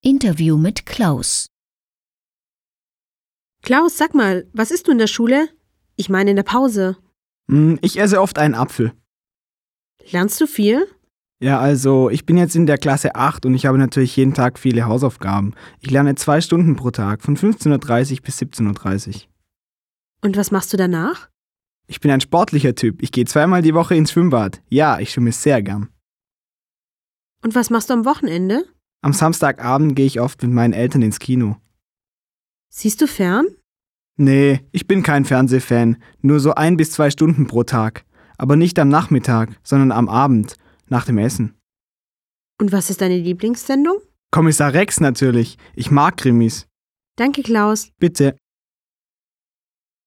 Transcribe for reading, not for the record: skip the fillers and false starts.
Interview mit Klaus. Klaus, sag mal, was isst du in der Schule? Ich meine in der Pause. Ich esse oft einen Apfel. Lernst du viel? Ja, also ich bin jetzt in der Klasse 8 und ich habe natürlich jeden Tag viele Hausaufgaben. Ich lerne 2 Stunden pro Tag, von 15:30 Uhr bis 17:30 Uhr. Und was machst du danach? Ich bin ein sportlicher Typ. Ich gehe 2-mal die Woche ins Schwimmbad. Ja, ich schwimme sehr gern. Und was machst du am Wochenende? Am Samstagabend gehe ich oft mit meinen Eltern ins Kino. Siehst du fern? Nee, ich bin kein Fernsehfan. Nur so 1 bis 2 Stunden pro Tag. Aber nicht am Nachmittag, sondern am Abend, nach dem Essen. Und was ist deine Lieblingssendung? Kommissar Rex natürlich. Ich mag Krimis. Danke, Klaus. Bitte.